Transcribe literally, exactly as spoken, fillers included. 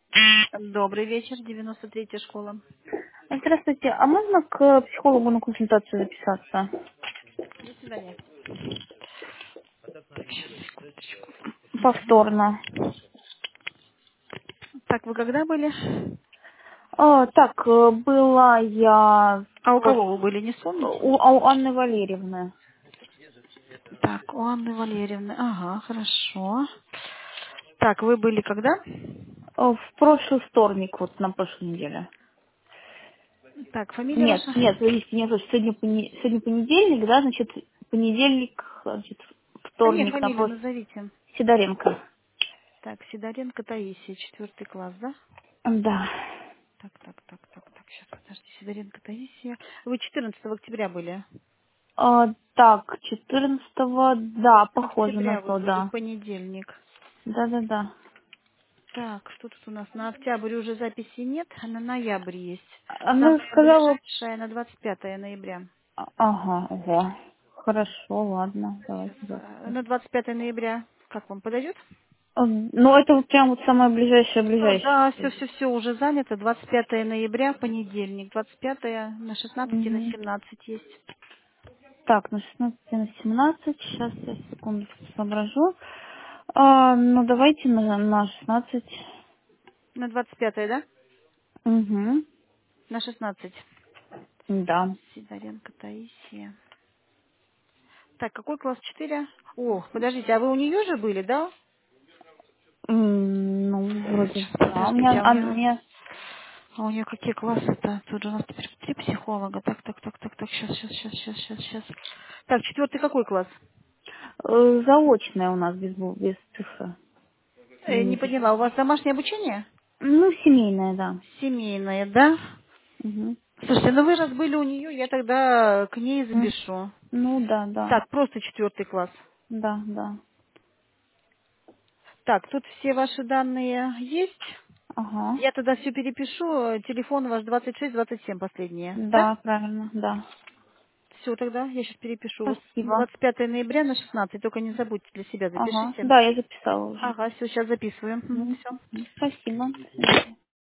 Добрый вечер, девяносто третья школа. Здравствуйте, а можно к психологу на консультацию записаться? До свидания. Повторно. Так, вы когда были? А, так, э, была я А у прош- кого вы были, не вспомните? у, а у Анны Валерьевны. Так, у Анны Валерьевны. Ага, хорошо. Так, вы были когда? Э, В прошлый вторник, вот на прошлой неделе. Так, фамилия Нет, ваша? нет, подождите, нет, вот сегодня, пони- сегодня понедельник, да, значит, понедельник, значит, А нет, вторник на фамилию прошлый. назовите. Сидоренко. Так, Сидоренко Таисия, четвертый класс, да? Да. Так, так, так, так, так, сейчас, подожди, Сидоренко Таисия. Вы четырнадцатого октября были? А, так, четырнадцатого, да, похоже на Октября вы то, были, да. понедельник. Да-да-да. Так, что тут у нас? На октябрь уже записи нет, а на ноябрь есть. Она Самая сказала. ближайшая на двадцать пятое ноября. А- Ага, ого. Хорошо, ладно, Сейчас, давайте э, записывать. на двадцать пятое ноября. Как вам подойдет? Ам, Ну, это вот прям вот самое ближайшее, Всё, да, все, ближайшее. все, все уже занято. двадцать пятое ноября, понедельник. двадцать пятое на шестнадцать и на Мгм. семнадцать есть. Так, на шестнадцать и на семнадцать. Сейчас я секундочку соображу. А, ну, давайте на, на шестнадцать. На двадцать пятое, да? Угу. На шестнадцать. Да. Сидоренко Таисия. Так, какой класс четыре? О, подождите, а вы у нее же были, да? М, Ну, вроде, Сейчас, да. У меня, подождите, а у а, у нее... меня А у нее какие классы-то? Тут же у нас теперь три психолога. Так, так, так, так, так, сейчас, сейчас, сейчас, сейчас, сейчас, сейчас. Так, четвертый какой класс? э, заочная у нас без, бу- без цифры. Э, не Не поняла, у пишется. вас домашнее обучение? Ну, семейная, да. Семейное, да? Угу. Слушайте, ну вы раз были у нее, я тогда к ней запишу. Ну, да, да. Так, просто четвертый класс. Да, да. Так, тут все ваши данные есть. Ага. Я тогда все перепишу. Телефон ваш двадцать шесть двадцать семь последние. Да? Да, правильно, да. Все тогда, я сейчас перепишу. Вот Спасибо. двадцать пятое ноября на шестнадцать. Только не забудьте для себя, Ага. запишите. Да, я записала уже. Ага, все, сейчас записываем. Мгм. Все. Спасибо. До свидания.